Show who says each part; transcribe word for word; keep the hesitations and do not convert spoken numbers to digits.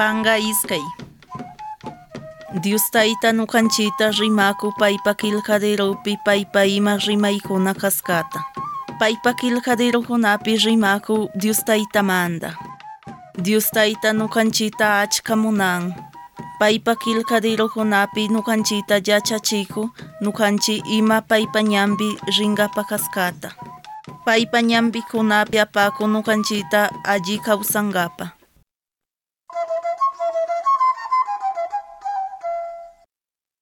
Speaker 1: panga iskay. Dios tayta nukanchita rimaku paypa quillqadirupi paypa ima rimaykuna kaskata. Paypa quillqadirukunapi rimaku Dios taytamanta. Dios tayta nukanchita achka munan. Paypa quillqadirukunapi nukanchita yachachiku nukanchi ima paypa ñambi ringapa kaskata. Paypa ñambikunapi apaku nukanchita alli kawsankapa.